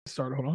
Start. Hold on.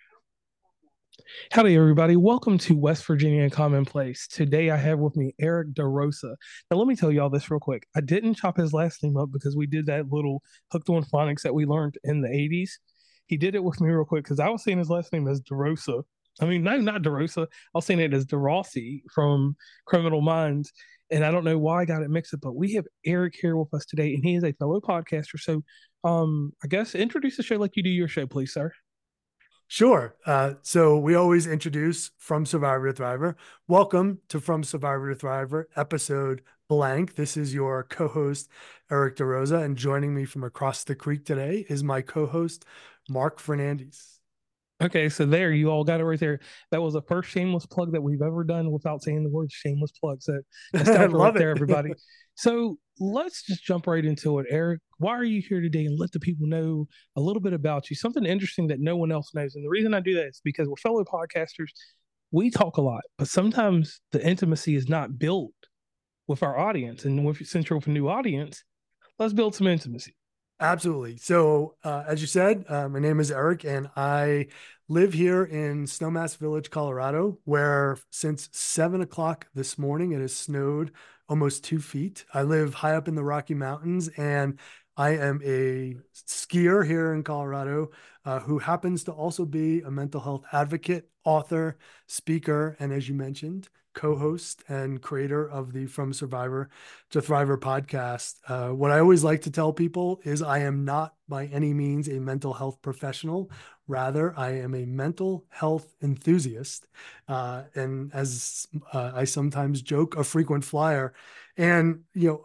Howdy, everybody. Welcome to West Virginia Commonplace. Today, I have with me Eric DeRosa. Now, let me tell y'all this real quick. I didn't chop his last name up because we did that little hooked on phonics that we learned in the 80s. He did it with me real quick because I was saying his last name as DeRosa. I mean, no, not DeRosa. I was saying it as DeRossi from Criminal Minds. And I don't know why I got it mixed up, but we have Eric here with us today, and he is a fellow podcaster. So, I guess introduce the show like you do your show, please, sir. Sure. So we always introduce From Survivor to Thriver. Welcome to From Survivor to Thriver, episode blank. This is your co-host, Eric DeRosa, and joining me from across the creek today is my co-host, Mark Fernandez. Okay, so there you all got it right there. That was the first shameless plug that we've ever done without saying the word shameless plug. So I nostalgia right love there, it. everybody. So let's just jump right into it. Eric, why are you here today? And let the people know a little bit about you, something interesting that no one else knows. And the reason I do that is because we're fellow podcasters. We talk a lot, but sometimes the intimacy is not built with our audience. And since you're with a new audience, let's build some intimacy. Absolutely. So, as you said, my name is Eric, and I live here in Snowmass Village, Colorado, where since 7 o'clock this morning, it has snowed almost 2 feet. I live high up in the Rocky Mountains, and I am a skier here in Colorado, who happens to also be a mental health advocate, author, speaker, and as you mentioned, co-host and creator of the From Survivor to Thriver podcast. What I always like to tell people is I am not by any means a mental health professional. Rather, I am a mental health enthusiast. And as I sometimes joke, a frequent flyer. And,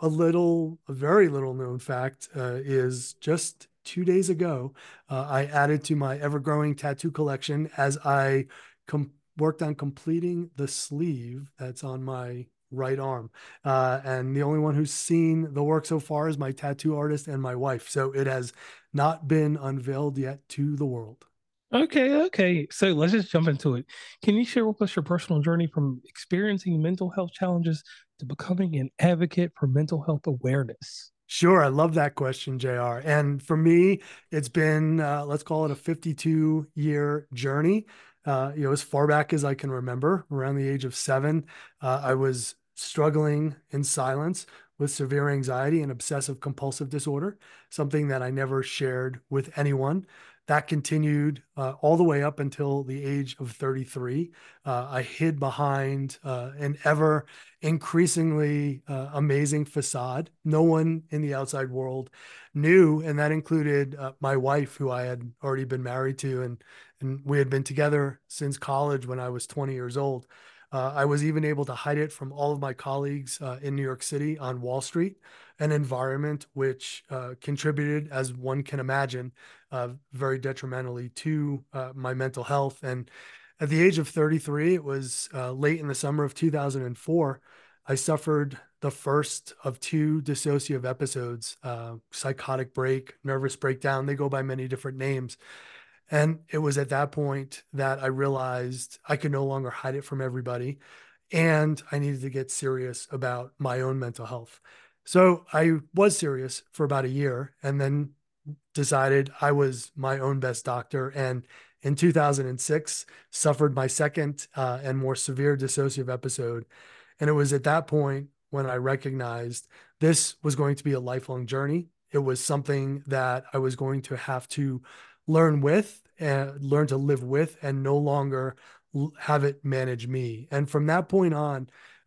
a very little known fact is just 2 days ago, I added to my ever growing tattoo collection as I worked on completing the sleeve that's on my right arm. And the only one who's seen the work so far is my tattoo artist and my wife. So it has not been unveiled yet to the world. Okay. So let's just jump into it. Can you share with us your personal journey from experiencing mental health challenges to becoming an advocate for mental health awareness? Sure. I love that question, JR. And for me, it's been, let's call it a 52-year journey. As far back as I can remember, around the age of 7, I was struggling in silence with severe anxiety and obsessive compulsive disorder, something that I never shared with anyone. That continued all the way up until the age of 33. I hid behind an ever increasingly amazing facade. No one in the outside world knew, and that included my wife, who I had already been married to, and we had been together since college when I was 20 years old. I was even able to hide it from all of my colleagues in New York City on Wall Street, an environment which contributed, as one can imagine, very detrimentally to my mental health. And at the age of 33, it was late in the summer of 2004. I suffered the first of two dissociative episodes, psychotic break, nervous breakdown. They go by many different names. And it was at that point that I realized I could no longer hide it from everybody. And I needed to get serious about my own mental health. So I was serious for about a year and then decided I was my own best doctor. And in 2006, suffered my second and more severe dissociative episode. And it was at that point when I recognized this was going to be a lifelong journey. It was something that I was going to have to learn with and learn to live with and no longer have it manage me. And from that point on,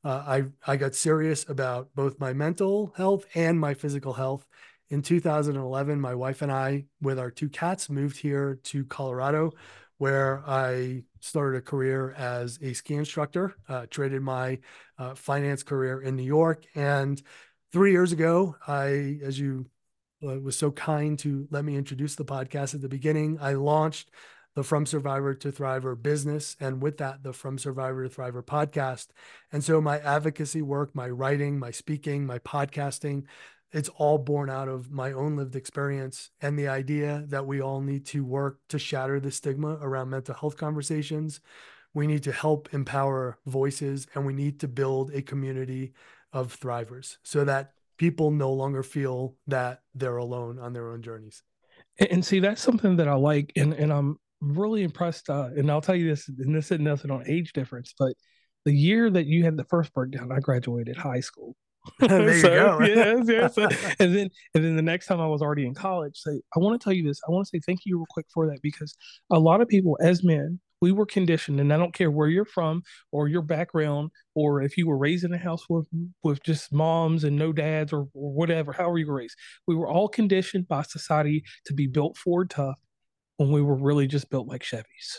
I got serious about both my mental health and my physical health. In 2011, my wife and I, with our two cats, moved here to Colorado, where I started a career as a ski instructor, traded my finance career in New York. And 3 years ago, as you was so kind to let me introduce the podcast at the beginning, I launched the From Survivor to Thriver business. And with that, the From Survivor to Thriver podcast. And so my advocacy work, my writing, my speaking, my podcasting, it's all born out of my own lived experience and the idea that we all need to work to shatter the stigma around mental health conversations. We need to help empower voices, and we need to build a community of thrivers so that people no longer feel that they're alone on their own journeys. And see, that's something that I like, and really impressed, and I'll tell you this, and this isn't nothing on age difference, but the year that you had the first breakdown, I graduated high school. There you So go. yes, yes. And then the next time I was already in college. So I want to tell you this. I want to say thank you real quick for that because a lot of people as men, we were conditioned, and I don't care where you're from or your background, or if you were raised in a house with just moms and no dads or whatever, however you were raised, we were all conditioned by society to be built Ford tough when we were really just built like Chevys.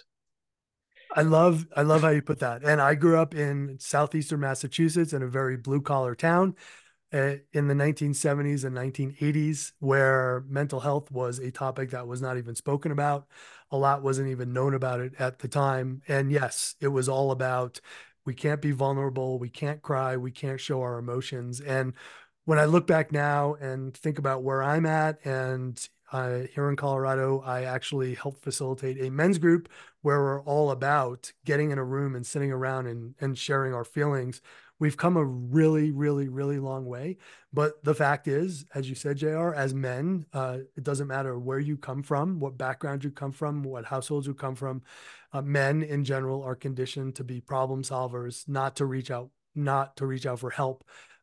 I love how you put that. And I grew up in southeastern Massachusetts in a very blue collar town in the 1970s and 1980s, where mental health was a topic that was not even spoken about. A lot wasn't even known about it at the time. And yes, it was all about we can't be vulnerable, we can't cry, we can't show our emotions. And when I look back now and think about where I'm at, and here in Colorado, I actually help facilitate a men's group where we're all about getting in a room and sitting around and sharing our feelings. We've come a really, really, really long way. But the fact is, as you said, JR, as men, it doesn't matter where you come from, what background you come from, what households you come from. Men in general are conditioned to be problem solvers, not to reach out for help,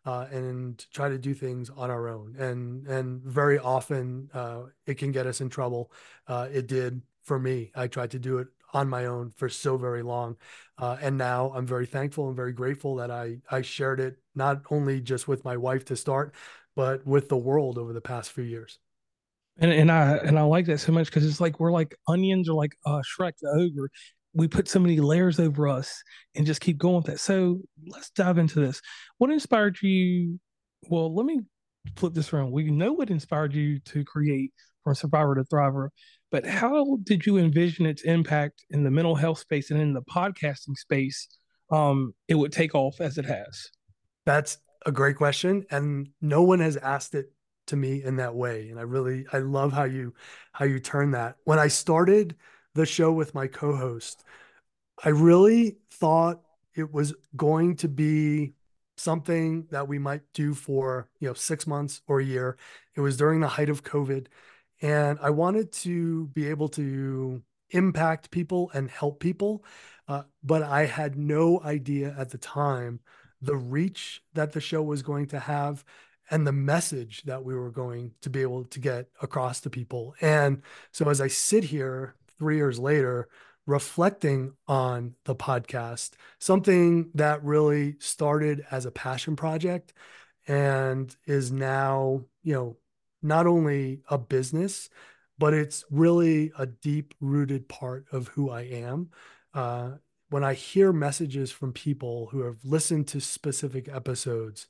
and try to do things on our own. And very often it can get us in trouble. It did for me. I tried to do it on my own for so very long. And now I'm very thankful and very grateful that I shared it not only just with my wife to start, but with the world over the past few years. And I like that so much because it's like we're like onions or like Shrek the ogre. We put so many layers over us and just keep going with that. So let's dive into this. What inspired you? Well, let me flip this around. We know what inspired you to create From Survivor to Thriver, but how did you envision its impact in the mental health space and in the podcasting space? It would take off as it has. That's a great question, and no one has asked it to me in that way. And I love how you turn that. When I started the show with my co-host, I really thought it was going to be something that we might do for, 6 months or a year. It was during the height of COVID, and I wanted to be able to impact people and help people. But I had no idea at the time the reach that the show was going to have and the message that we were going to be able to get across to people. And so as I sit here 3 years later, reflecting on the podcast, something that really started as a passion project and is now, not only a business, but it's really a deep rooted part of who I am. Uh, when I hear messages from people who have listened to specific episodes,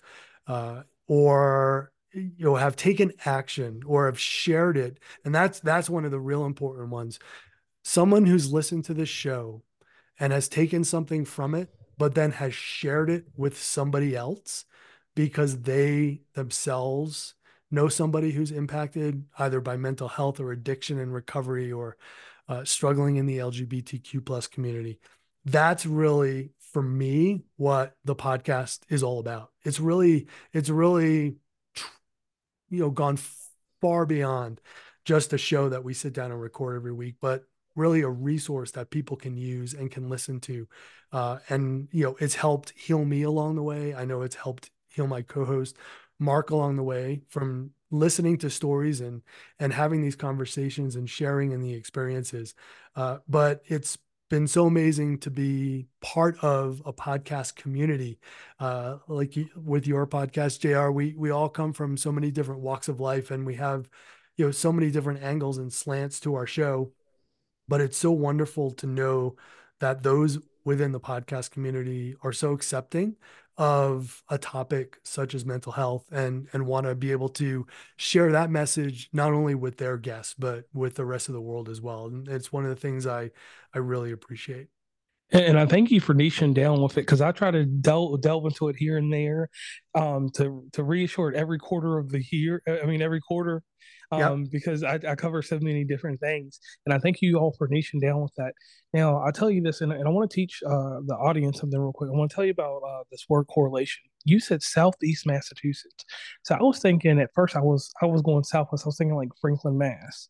or have taken action or have shared it, and that's one of the real important ones. Someone who's listened to this show and has taken something from it, but then has shared it with somebody else because they themselves know somebody who's impacted either by mental health or addiction and recovery, or struggling in the LGBTQ plus community. That's really, for me, what the podcast is all about. It's really gone far beyond just a show that we sit down and record every week, but really a resource that people can use and can listen to. And it's helped heal me along the way. I know it's helped heal my co-host Mark along the way, from listening to stories and having these conversations and sharing in the experiences. But it's been so amazing to be part of a podcast community, like with your podcast, JR. We all come from so many different walks of life, and we have so many different angles and slants to our show. But it's so wonderful to know that those within the podcast community are so accepting of a topic such as mental health, and want to be able to share that message not only with their guests but with the rest of the world as well. And it's one of the things I really appreciate. And I thank you for niching down with it because I try to delve into it here and there, to reassure it every quarter of the year. I mean, every quarter, Yep. because I cover so many different things. And I thank you all for niching down with that. Now, I'll tell you this, and I want to teach the audience something real quick. I want to tell you about this word correlation. You said Southeast Massachusetts, so I was thinking at first I was going Southwest. I was thinking like Franklin, Mass.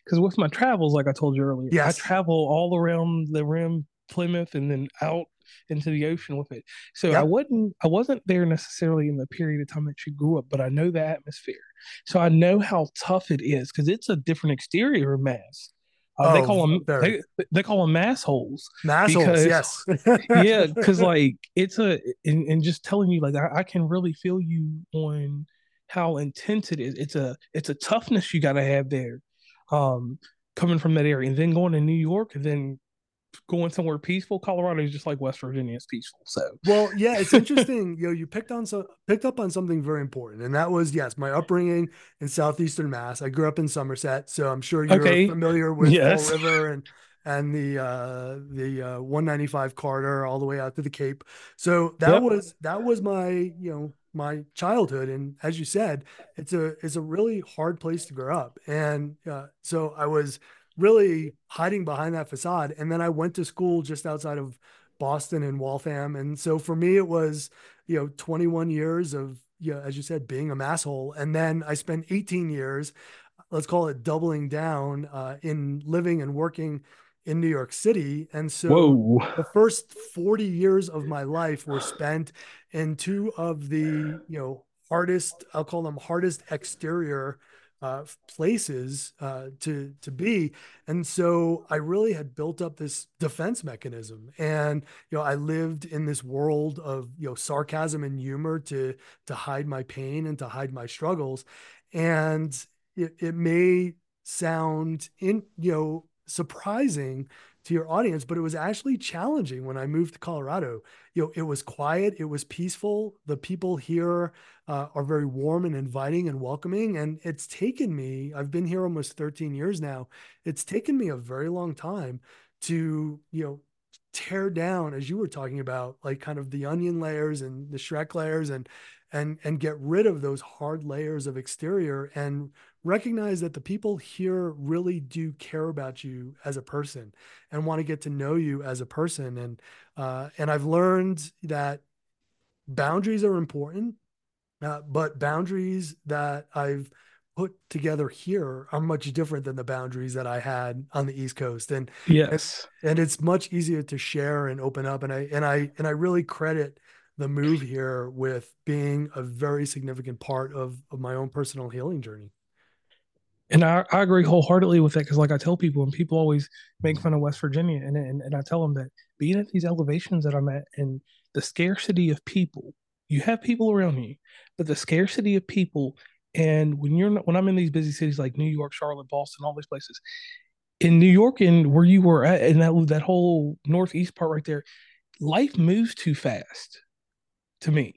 because with my travels, like I told you earlier, I Yes. travel all around the rim, Plymouth, and then out into the ocean with it. So Yep. I wasn't there necessarily in the period of time that you grew up, but I know the atmosphere. So I know how tough it is because it's a different exterior of Mass. They Oh, call them very. they call them mass holes Mass holes. because Yes. yeah, because like it's and just telling you like I can really feel you on how intense it is. It's a toughness you got to have there, um, coming from that area, and then going to New York, and then going somewhere peaceful. Colorado is just like West Virginia is peaceful. So Well, yeah, it's interesting. You picked up on something very important, and that was yes, my upbringing in southeastern Mass. I grew up in Somerset, so I'm sure you're okay, familiar with Fall yes, River and the 195 corridor all the way out to the Cape. So yep, that was my my childhood, and as you said, it's a really hard place to grow up, and so I was really hiding behind that facade, and then I went to school just outside of Boston and Waltham. And so for me, it was, 21 years of, as you said, being a masshole. And then I spent 18 years, let's call it doubling down in living and working in New York City. And so whoa, the first 40 years of my life were spent in two of the, hardest, I'll call them hardest exterior places to be. And so I really had built up this defense mechanism. And, I lived in this world of, sarcasm and humor to hide my pain and to hide my struggles. And it may sound surprising to your audience, but it was actually challenging when I moved to Colorado. It was quiet, it was peaceful. The people here are very warm and inviting and welcoming. And it's taken me, I've been here almost 13 years now. It's taken me a very long time to, tear down, as you were talking about, like kind of the onion layers and the Shrek layers and get rid of those hard layers of exterior and recognize that the people here really do care about you as a person and want to get to know you as a person. And I've learned that boundaries are important, but boundaries that I've put together here are much different than the boundaries that I had on the East Coast. And yes. and it's much easier to share and open up. And I really credit the move here with being a very significant part of my own personal healing journey. And I agree wholeheartedly with that because, like I tell people, and people always make fun of West Virginia, and I tell them that being at these elevations that I'm at and the scarcity of people, you have people around you, but the scarcity of people, and when I'm in these busy cities like New York, Charlotte, Boston, all these places, in New York and where you were at, and that whole northeast part right there, life moves too fast to me.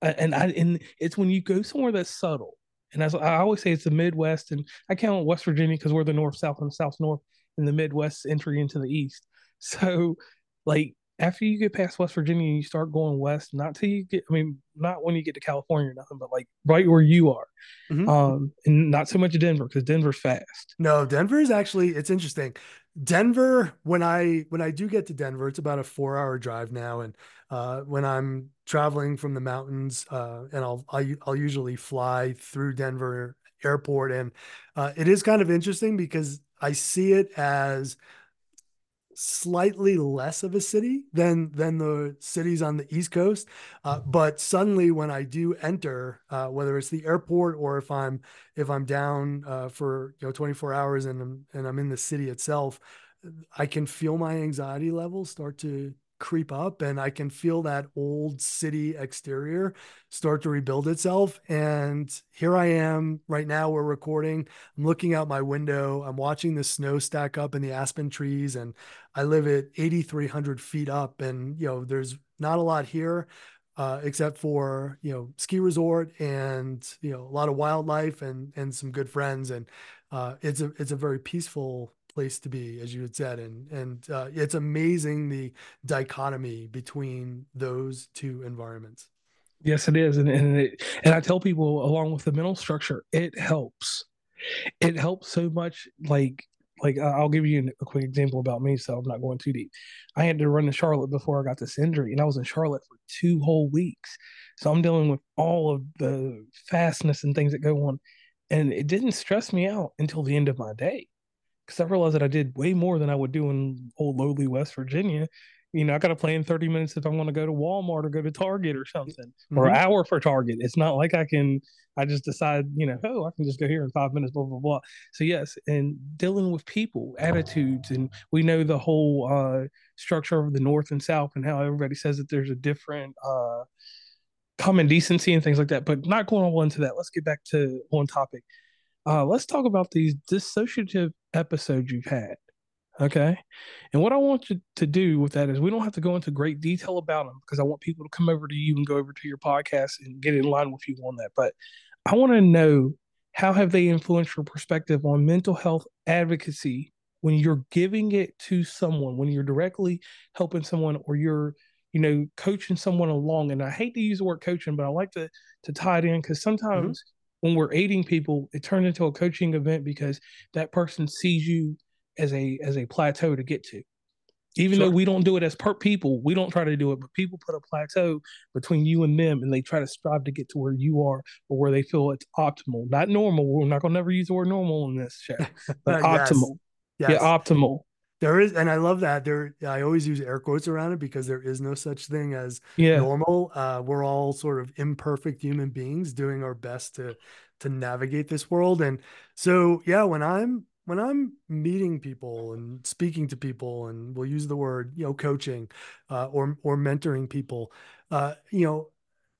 And it's when you go somewhere that's subtle. And as I always say, it's the Midwest, and I count West Virginia because we're the North South and South North, and the Midwest entry into the East. So, like after you get past West Virginia, you start going west. Not till you get, I mean, not when you get to California or nothing, but like right where you are. Mm-hmm. And not so much Denver because Denver's fast. No, Denver is actually it's interesting. Denver, when I do get to Denver, it's about a 4 hour drive now. And when I'm traveling from the mountains, and I'll usually fly through Denver airport. And it is kind of interesting because I see it as slightly less of a city than the cities on the East Coast. But suddenly, when I do enter, whether it's the airport or if I'm down for 24 hours and I'm in the city itself, I can feel my anxiety levels start to creep up, and I can feel that old city exterior start to rebuild itself. And here I am right now. We're recording. I'm looking out my window. I'm watching the snow stack up in the aspen trees, and I live at 8,300 feet up, and there's not a lot here, except for ski resort and a lot of wildlife and some good friends, and it's a very peaceful place to be, as you had said, and it's amazing the dichotomy between those two environments. Yes, it is, and I tell people along with the mental structure, it helps. It helps so much. I'll give you a quick example about me, so I'm not going too deep. I had to run to Charlotte before I got this injury, and I was in Charlotte for 2 whole weeks. So I'm dealing with all of the fastness and things that go on, and it didn't stress me out until the end of my day because I realized that I did way more than I would do in old lowly West Virginia. I got to plan 30 minutes if I want to go to Walmart or go to Target or something, or an Mm-hmm. hour for Target. It's not like I just decide, oh, I can just go here in 5 minutes, blah, blah, blah. So, yes, and dealing with people, attitudes, and we know the whole structure of the North and South and how everybody says that there's a different common decency and things like that, but not going all into that. Let's get back to one topic. Let's talk about these dissociative episodes you've had. Okay. And what I want you to do with that is we don't have to go into great detail about them because I want people to come over to you and go over to your podcast and get in line with you on that. But I want to know, how have they influenced your perspective on mental health advocacy when you're giving it to someone, when you're directly helping someone, or you're, coaching someone along. And I hate to use the word coaching, but I like to tie it in because Mm-hmm. sometimes when we're aiding people, it turns into a coaching event because that person sees you as a plateau to get to. Even though Sure. we don't do it as per people, we don't try to do it, but people put a plateau between you and them, and they try to strive to get to where you are or where they feel it's optimal, not normal. We're not going to never use the word normal in this show, but Yes. optimal. Yeah, Yes. optimal. There is, and I love that. I always use air quotes around it because there is no such thing as Yeah, normal. We're all sort of imperfect human beings doing our best to navigate this world. And so, yeah, when I'm meeting people and speaking to people, and we'll use the word, coaching, or mentoring people, you know,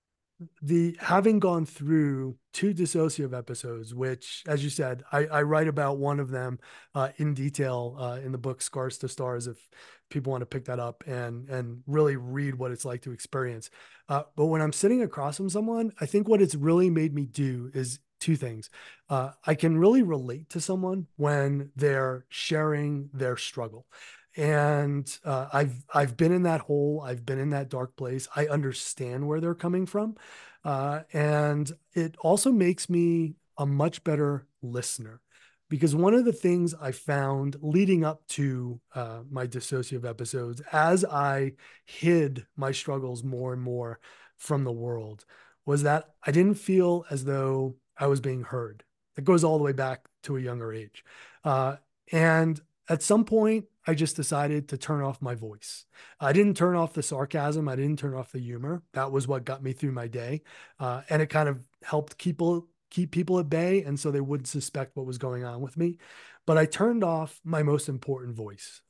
the having gone through two dissociative episodes, which, as you said, I write about one of them in detail in the book Scars to Stars, if people want to pick that up and really read what it's like to experience. But when I'm sitting across from someone, I think what it's really made me do is two things. I can really relate to someone when they're sharing their struggle. And I've been in that hole. I've been in that dark place. I understand where they're coming from, and it also makes me a much better listener. Because one of the things I found leading up to my dissociative episodes, as I hid my struggles more and more from the world, was that I didn't feel as though I was being heard. It goes all the way back to a younger age. And at some point, I just decided to turn off my voice. I didn't turn off the sarcasm. I didn't turn off the humor. That was what got me through my day. And it kind of helped keep people at bay. And so they wouldn't suspect what was going on with me. But I turned off my most important voice.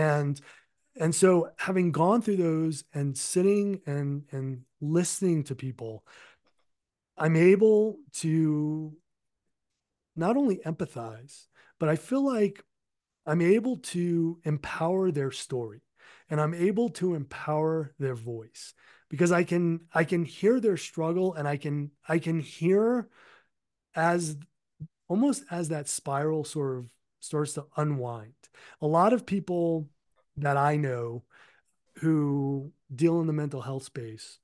And so having gone through those and sitting and listening to people, I'm able to not only empathize, but I feel like I'm able to empower their story, and I'm able to empower their voice because I can hear their struggle, and I can hear, as almost as that spiral sort of starts to unwind. A lot of people that I know who deal in the mental health space,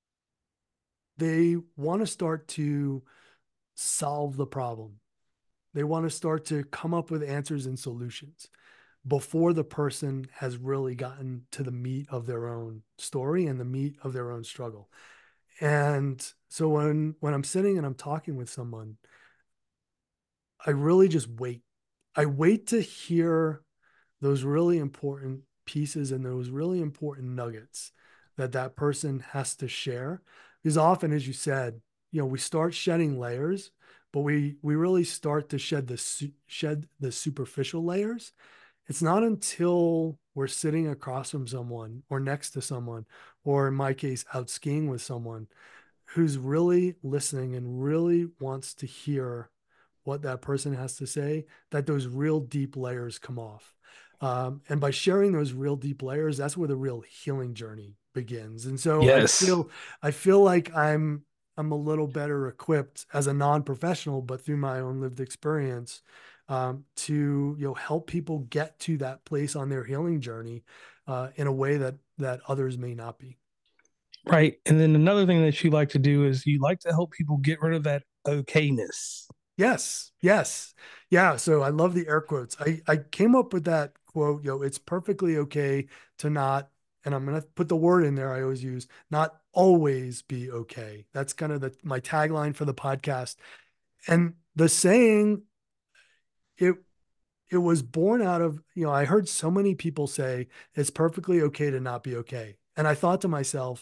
they want to start to solve the problem. They want to start to come up with answers and solutions before the person has really gotten to the meat of their own story and the meat of their own struggle. And so when I'm sitting and I'm talking with someone, I really just wait. I wait to hear those really important pieces and those really important nuggets that that person has to share. Because often, as you said, we start shedding layers, but we really start to shed the superficial layers. It's not until we're sitting across from someone or next to someone, or in my case, out skiing with someone who's really listening and really wants to hear what that person has to say, that those real deep layers come off. And by sharing those real deep layers, that's where the real healing journey begins. And so I yes. feel I feel like I'm a little better equipped as a non-professional, but through my own lived experience, to help people get to that place on their healing journey in a way that others may not be. Right. And then another thing that you like to do is you like to help people get rid of that okayness. Yes, yes. Yeah. So I love the air quotes. I came up with that quote, it's perfectly okay to not, and I'm going to put the word in there I always use, not always be okay. That's kind of my tagline for the podcast. And the saying, it it was born out of, I heard so many people say it's perfectly okay to not be okay. And I thought to myself,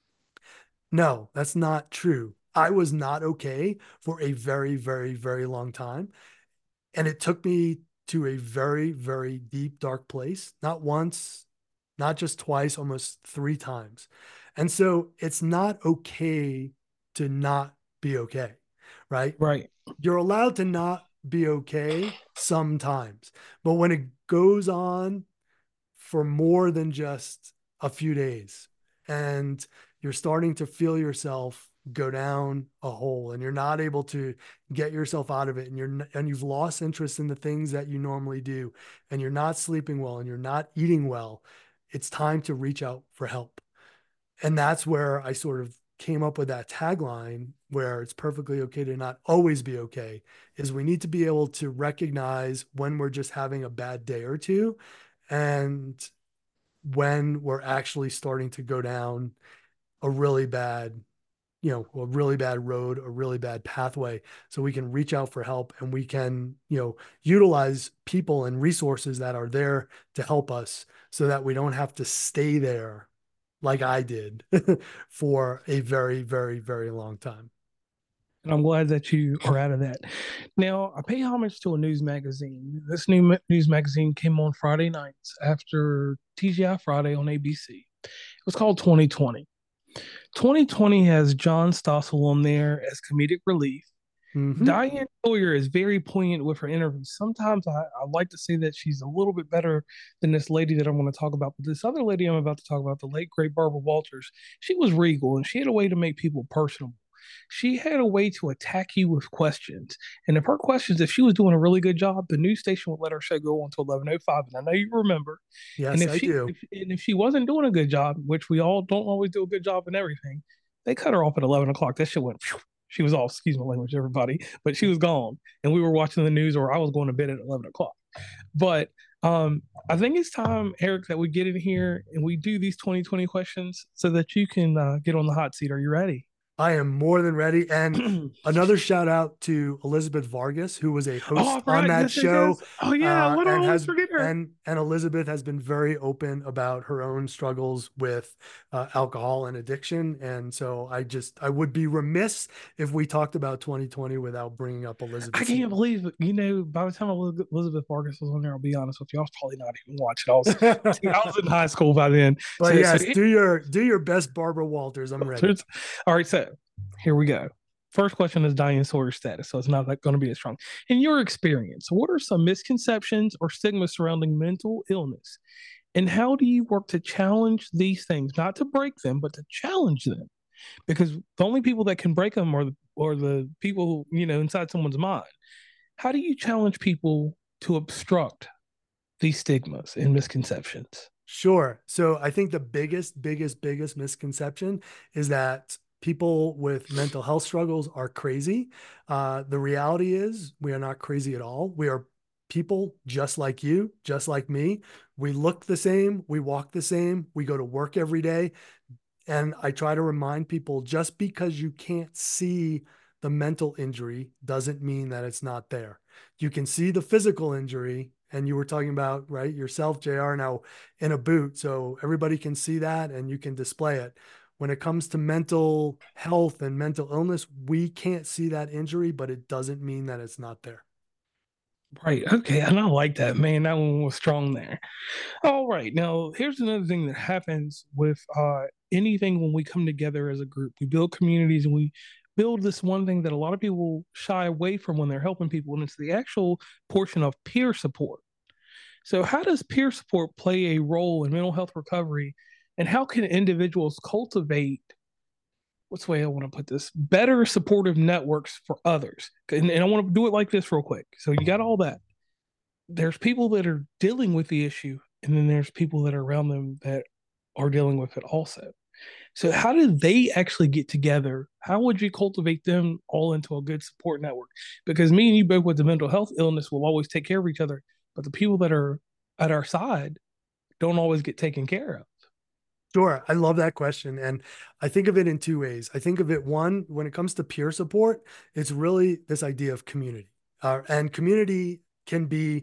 no, that's not true. I was not okay for a very, very, very long time. And it took me to a very, very deep, dark place, not once, not just twice, almost three times. And so it's not okay to not be okay, right? Right. You're allowed to not be okay sometimes, but when it goes on for more than just a few days and you're starting to feel yourself go down a hole and you're not able to get yourself out of it, and you've lost interest in the things that you normally do, and you're not sleeping well and you're not eating well, it's time to reach out for help. And that's where I sort of came up with that tagline, where it's perfectly okay to not always be okay. Is we need to be able to recognize when we're just having a bad day or two, and when we're actually starting to go down a really bad, a really bad road, a really bad pathway, so we can reach out for help, and we can, utilize people and resources that are there to help us, so that we don't have to stay there like I did for a very, very, very long time. And I'm glad that you are out of that. Now, I pay homage to a news magazine. This new news magazine came on Friday nights after TGI Friday on ABC. It was called 2020. 2020 has John Stossel on there as comedic relief. Mm-hmm. Diane Sawyer is very poignant with her interviews. Sometimes I like to say that she's a little bit better than this lady that I'm going to talk about. But this other lady I'm about to talk about, the late, great Barbara Walters, she was regal and she had a way to make people personable. She had a way to attack you with questions. And if her questions, if she was doing a really good job, the news station would let her show go on to 11:05. And I know you remember. And Yes, I do. if she wasn't doing a good job, which we all don't always do a good job in everything, they cut her off at 11 o'clock. That shit went. Phew. She was off. Excuse my language, everybody, but she was gone, and we were watching the news, or I was going to bed at 11 o'clock. But I think it's time, Eric, that we get in here and we do these 2020 questions so that you can get on the hot seat. Are you ready? I am more than ready. And Oh, another shout out to Elizabeth Vargas, who was a I host on forgot. that Yes, yes, yes. show, Oh, yeah. What do I and always has forget her? and Elizabeth has been very open about her own struggles with alcohol and addiction. And so I would be remiss if we talked about 2020 without bringing up I Elizabeth's can't name. believe it. By the time Elizabeth Vargas was on there, I'll be honest with you, I was probably not even watching. I was in high school by then. But So yes, do your best, Barbara Walters. I'm ready. all right. So here we go. First question is Diane Sawyer status, so it's not going to be as strong. In your experience, what are some misconceptions or stigmas surrounding mental illness, and how do you work to challenge these things, not to break them, but to challenge them? Because the only people that can break them are the people inside someone's mind. How do you challenge people to obstruct these stigmas and misconceptions? Sure. So I think the biggest misconception is that people with mental health struggles are crazy. The reality is we are not crazy at all. We are people just like you, just like me. We look the same. We walk the same. We go to work every day. And I try to remind people, just because you can't see the mental injury doesn't mean that it's not there. You can see the physical injury. And you were talking about, right, yourself, JR, now in a boot. So everybody can see that and you can display it. When it comes to mental health and mental illness, we can't see that injury, but it doesn't mean that it's not there. Right. Okay. And I like that, man. That one was strong there. All right. Now, here's another thing that happens with anything when we come together as a group. We build communities and we build this one thing that a lot of people shy away from when they're helping people, and it's the actual portion of peer support. So, how does peer support play a role in mental health recovery, and how can individuals cultivate, what's the way I want to put this, better supportive networks for others? And I want to do it like this real quick. So, you got all that. There's people that are dealing with the issue, and then there's people that are around them that are dealing with it also. So, how do they actually get together? How would you cultivate them all into a good support network? Because me and you both with the mental health illness will always take care of each other, but the people that are at our side don't always get taken care of. Sure. I love that question. And I think of it in two ways. I think of it, one, when it comes to peer support, it's really this idea of community. And community can be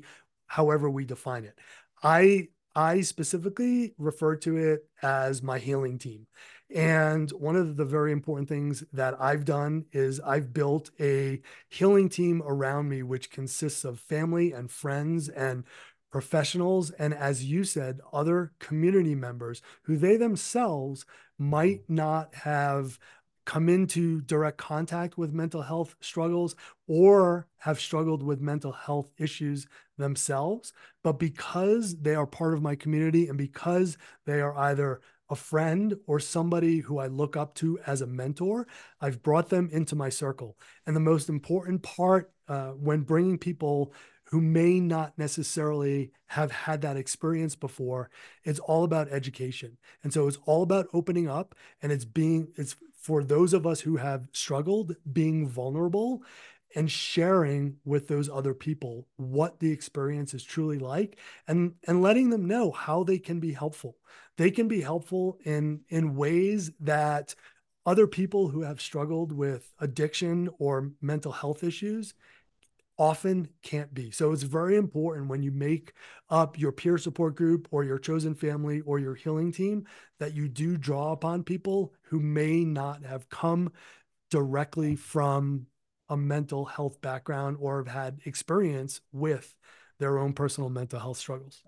however we define it. I specifically refer to it as my healing team. And one of the very important things that I've done is I've built a healing team around me, which consists of family and friends and professionals. And as you said, other community members who they themselves might not have come into direct contact with mental health struggles or have struggled with mental health issues themselves. But because they are part of my community and because they are either a friend or somebody who I look up to as a mentor, I've brought them into my circle. And the most important part when bringing people who may not necessarily have had that experience before, it's all about education. And so it's all about opening up, and it's for those of us who have struggled, being vulnerable and sharing with those other people what the experience is truly like, and letting them know how they can be helpful. They can be helpful in ways that other people who have struggled with addiction or mental health issues often can't be. So it's very important when you make up your peer support group or your chosen family or your healing team that you do draw upon people who may not have come directly from a mental health background or have had experience with their own personal mental health struggles.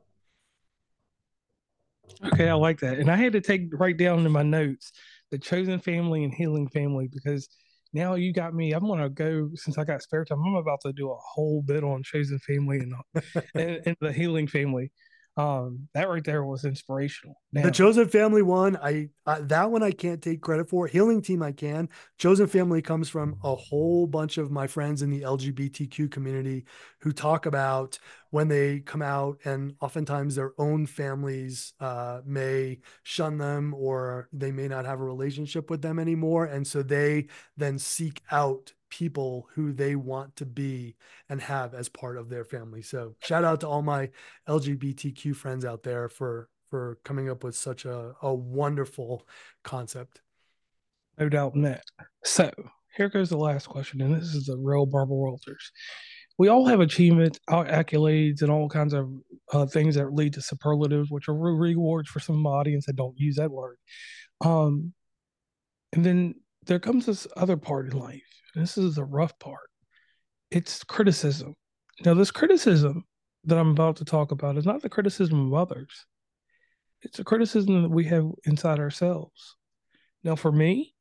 Okay, I like that. And I had to write down in my notes the chosen family and healing family because now you got me. I'm gonna go since I got spare time. I'm about to do a whole bit on chosen family and the healing family. That right there was inspirational. The Now, chosen family one, I that one I can't take credit for. Healing team I can. Chosen family comes from a whole bunch of my friends in the LGBTQ community who talk about when they come out, and oftentimes their own families may shun them or they may not have a relationship with them anymore, and so they then seek out people who they want to be and have as part of their family. So shout out to all my LGBTQ friends out there for coming up with such a wonderful concept. no doubt in that. So here goes the last question, and this is the real Barbara Walters. We all have achievements, accolades, and all kinds of things that lead to superlatives, which are rewards for some audience that don't use that word. Um, and then there comes this other part in life. And this is the rough part. It's criticism. Now, this criticism that I'm about to talk about is not the criticism of others. It's a criticism that we have inside ourselves. Now, for me,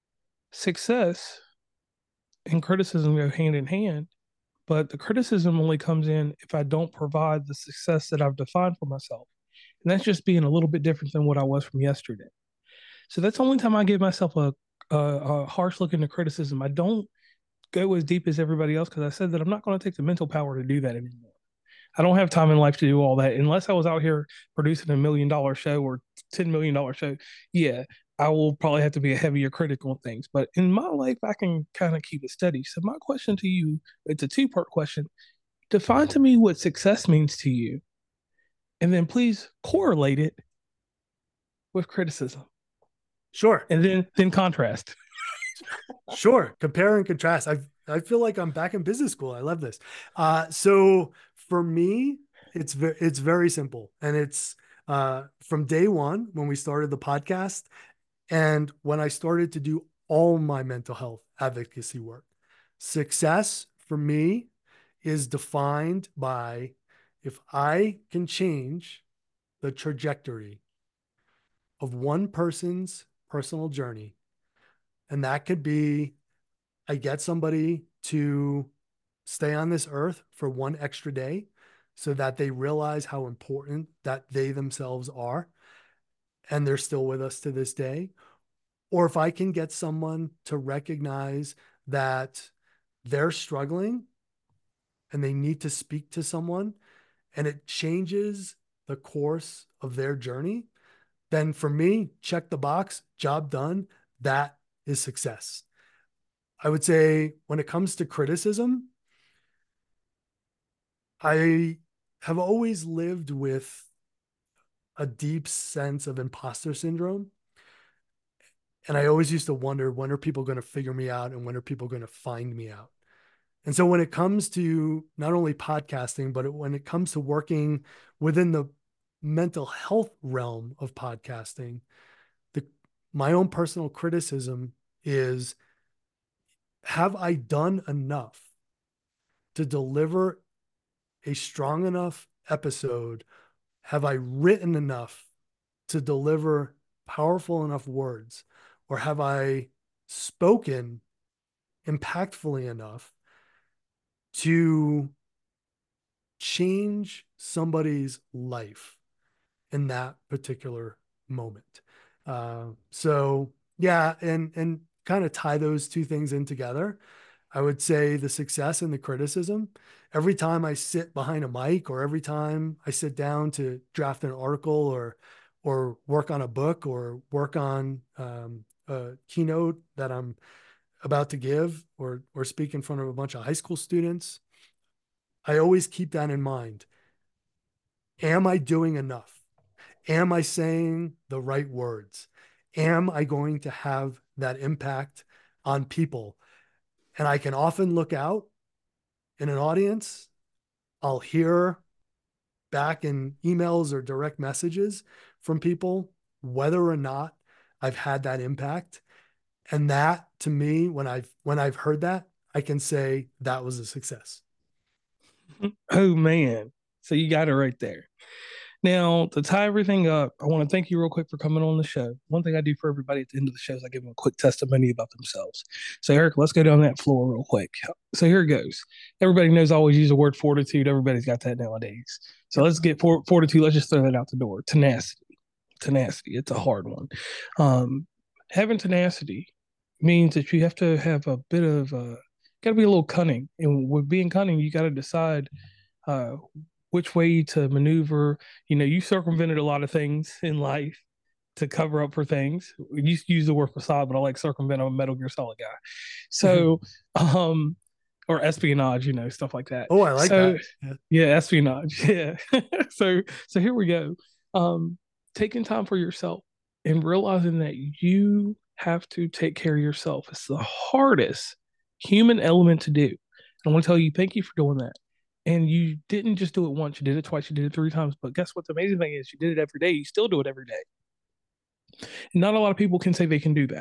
success and criticism go hand in hand, but the criticism only comes in if I don't provide the success that I've defined for myself. And that's just being a little bit different than what I was from yesterday. So that's the only time I give myself a harsh look into criticism. I don't go as deep as everybody else because I said that I'm not going to take the mental power to do that anymore. I don't have time in life to do all that unless I was out here producing $1 million show or $10 million show. Yeah, I will probably have to be a heavier critic on things. But in my life, I can kind of keep it steady. So my question to you, it's a two-part question. Define to me what success means to you, and then please correlate it with criticism, Sure. and then contrast. Sure. Compare and contrast. I feel like I'm back in business school. I love this. So for me, it's very simple, and it's from day one when we started the podcast, and when I started to do all my mental health advocacy work. Success for me is defined by if I can change the trajectory of one person's personal journey, and that could be I get somebody to stay on this earth for one extra day so that they realize how important that they themselves are and they're still with us to this day. Or if I can get someone to recognize that they're struggling and they need to speak to someone and it changes the course of their journey, then for me, check the box, job done. That is success. I would say when it comes to criticism, I have always lived with a deep sense of imposter syndrome. And I always used to wonder when are people going to figure me out and when are people going to find me out? And so when it comes to not only podcasting, but when it comes to working within the mental health realm of podcasting, the my own personal criticism is, have I done enough to deliver a strong enough episode? Have I written enough to deliver powerful enough words? Or have I spoken impactfully enough to change somebody's life in that particular moment? So yeah, and kind of tie those two things in together. I would say the success and the criticism. Every time I sit behind a mic, or every time I sit down to draft an article, or work on a book, or work on a keynote that I'm about to give, or speak in front of a bunch of high school students, I always keep that in mind. Am I doing enough? Am I saying the right words? Am I going to have that impact on people? And I can often look out in an audience. I'll hear back in emails or direct messages from people whether or not I've had that impact. And that, to me, when I've heard that, I can say that was a success. Oh man. So you got it right there. Now, to tie everything up, I want to thank you real quick for coming on the show. One thing I do for everybody at the end of the show is I give them a quick testimony about themselves. So, Eric, let's go down that floor real quick. So, here it goes. Everybody knows I always use the word fortitude. Everybody's got that nowadays. So, Yep. let's get fortitude. Let's just throw that out the door. Tenacity. Tenacity. It's a hard one. Having tenacity means that you have to have a bit of, got to be a little cunning. And with being cunning, you got to decide uh, which way to maneuver. You know, you circumvented a lot of things in life to cover up for things. We used to use the word facade, but I like circumvent. I'm a Metal Gear Solid guy. So, um, or espionage, you know, stuff like that. Oh, I like So, that. Yeah. yeah, espionage. Yeah. So here we go. Um, Taking time for yourself and realizing that you have to take care of yourself. It's the hardest human element to do. I want to tell you, thank you for doing that. And you didn't just do it once, you did it twice, you did it three times. But guess what? The amazing thing is, you did it every day. You still do it every day. And not a lot of people can say they can do that.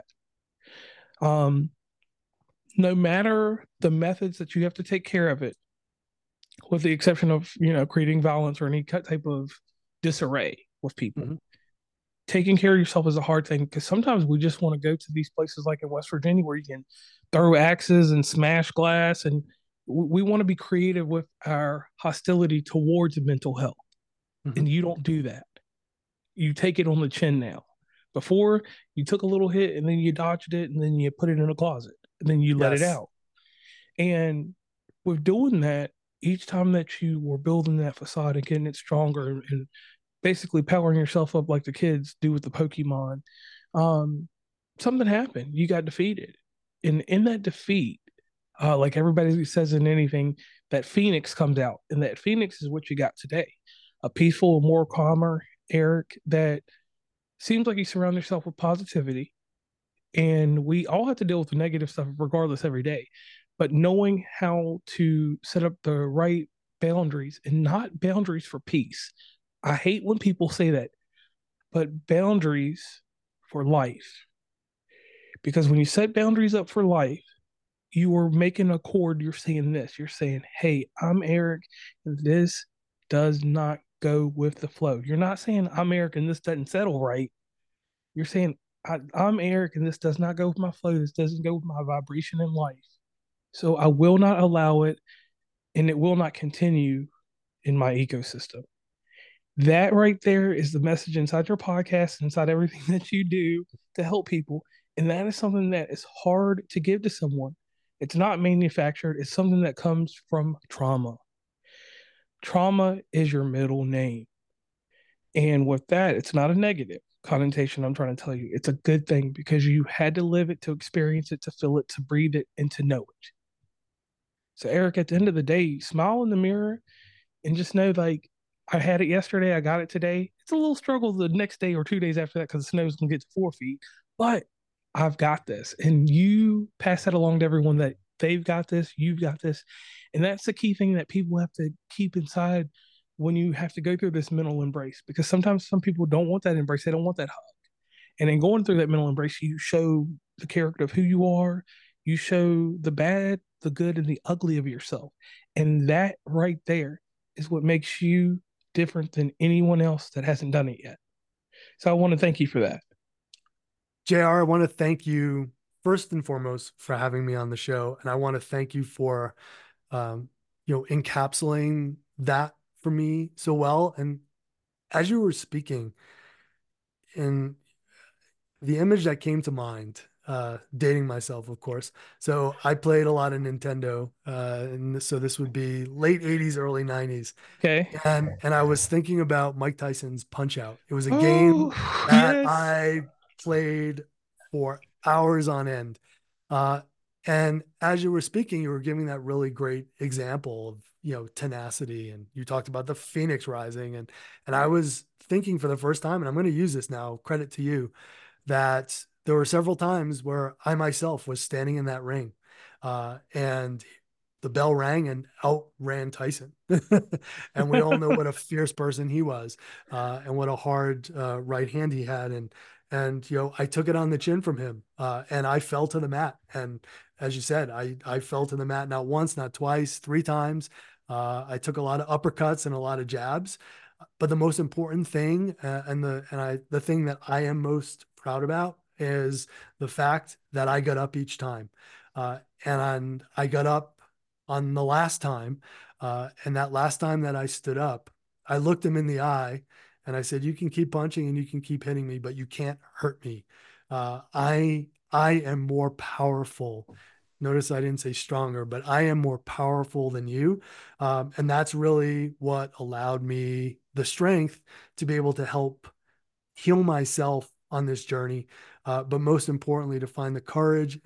Um, no matter the methods that you have to take care of it, with the exception of, you know, creating violence or any type of disarray with people. Mm-hmm. Taking care of yourself is a hard thing because sometimes we just want to go to these places like in West Virginia where you can throw axes and smash glass, and we want to be creative with our hostility towards mental health. Mm-hmm. And you don't do that. You take it on the chin now. Before, you took a little hit and then you dodged it and then you put it in a closet and then you let it Yes. out. And with doing that, each time that you were building that facade and getting it stronger and basically powering yourself up like the kids do with the Pokemon, um, something happened. You got defeated. And in that defeat, like everybody says in anything, that Phoenix comes out. And that Phoenix is what you got today. A peaceful, more calmer Eric that seems like you surround yourself with positivity. And we all have to deal with the negative stuff regardless every day. But knowing how to set up the right boundaries, and not boundaries for peace. I hate when people say that, but boundaries for life. Because when you set boundaries up for life, you are making a chord. You're saying this. You're saying, hey, I'm Eric, and this does not go with the flow. You're not saying, I'm Eric, and this doesn't settle right. You're saying, I'm Eric, and this does not go with my flow. This doesn't go with my vibration in life. So I will not allow it, and it will not continue in my ecosystem. That right there is the message inside your podcast, inside everything that you do to help people. And that is something that is hard to give to someone. It's not manufactured, it's something that comes from trauma. Trauma is your middle name. And with that, it's not a negative connotation. I'm trying to tell you, it's a good thing because you had to live it, to experience it, to feel it, to breathe it, and to know it. So, Eric, at the end of the day, smile in the mirror and just know, like, I had it yesterday, I got it today. It's a little struggle the next day or 2 days after that because the snow's gonna get to 4 feet, but I've got this. And you pass that along to everyone that they've got this, you've got this. And that's the key thing that people have to keep inside when you have to go through this mental embrace, because sometimes some people don't want that embrace, they don't want that hug. And in going through that mental embrace, you show the character of who you are, you show the bad, the good, and the ugly of yourself. And that right there is what makes you different than anyone else that hasn't done it yet. So I want to thank you for that. JR, I want to thank you first and foremost for having me on the show. And I want to thank you for, um, encapsulating that for me so well. And as you were speaking, in the image that came to mind, dating myself, of course. So I played a lot of Nintendo, and so this would be late 80s, early 90s. Okay. And I was thinking about Mike Tyson's Punch Out. It was a game Oh, that yes. I played for hours on end. Uh, and as you were speaking, you were giving that really great example of, tenacity. And you talked about the Phoenix Rising. And I was thinking for the first time, and I'm going to use this now, credit to you, that there were several times where I myself was standing in that ring, and the bell rang and out ran Tyson. And we all know what a fierce person he was, and what a hard right hand he had. And I took it on the chin from him, and I fell to the mat. And as you said, I fell to the mat not once, not twice, three times. I took a lot of uppercuts and a lot of jabs, but the most important thing, the thing that I am most proud about is the fact that I got up each time, and I got up on the last time, and that last time that I stood up, I looked him in the eye and I said, "You can keep punching and you can keep hitting me, but you can't hurt me. I am more powerful." Notice I didn't say stronger, but I am more powerful than you. And that's really what allowed me the strength to be able to help heal myself on this journey. But most importantly, to find the courage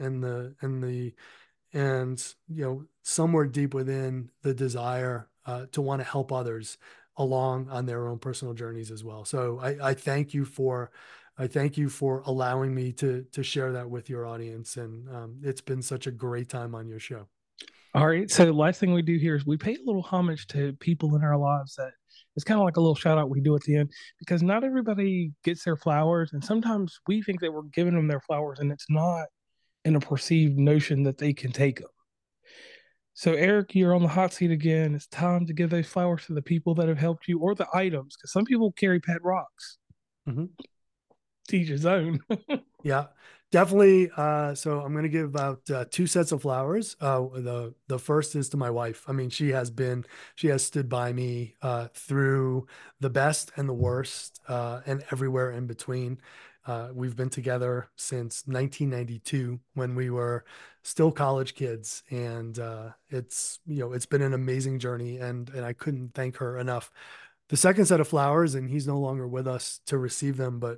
and somewhere deep within the desire to want to help others along on their own personal journeys as well. So I thank you for allowing me to share that with your audience, and it's been such a great time on your show. All right. So the last thing we do here is we pay a little homage to people in our lives that it's kind of like a little shout out we do at the end, because not everybody gets their flowers. And sometimes we think that we're giving them their flowers and it's not in a perceived notion that they can take them. So, Eric, you're on the hot seat again. It's time to give those flowers to the people that have helped you or the items, because some people carry pet rocks. Mm-hmm. Teach his own. Yeah, definitely. So I'm going to give about two sets of flowers. The first is to my wife. I mean, she has stood by me through the best and the worst, and everywhere in between. We've been together since 1992 when we were still college kids, and it's been an amazing journey, and I couldn't thank her enough. The second set of flowers, and he's no longer with us to receive them, but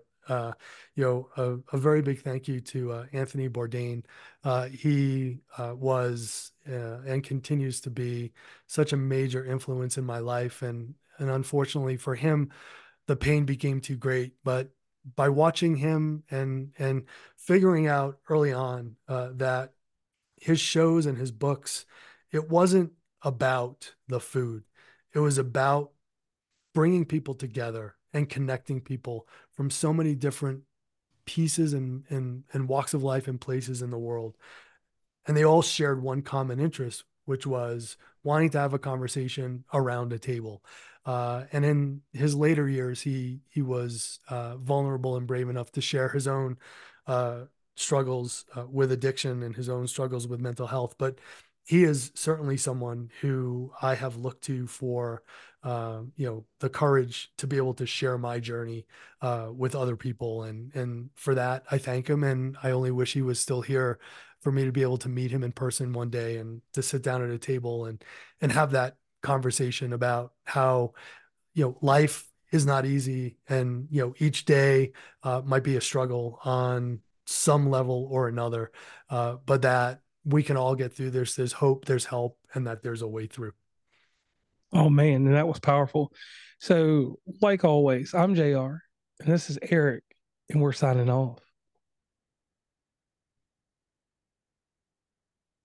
a very big thank you to Anthony Bourdain. He was and continues to be such a major influence in my life, and unfortunately for him, the pain became too great. But by watching him and figuring out early on that his shows and his books, it wasn't about the food; it was about bringing people together and connecting people from so many different pieces and walks of life and places in the world. And they all shared one common interest, which was wanting to have a conversation around a table. And in his later years, he was vulnerable and brave enough to share his own uh, struggles with addiction and his own struggles with mental health. But he is certainly someone who I have looked to for, the courage to be able to share my journey with other people, and for that I thank him, and I only wish he was still here for me to be able to meet him in person one day and to sit down at a table and have that conversation about how life is not easy, and each day might be a struggle on some level or another, but that we can all get through. There's hope, there's help, and that there's a way through. Oh, man. And that was powerful. So, like always, I'm JR, and this is Eric, and we're signing off.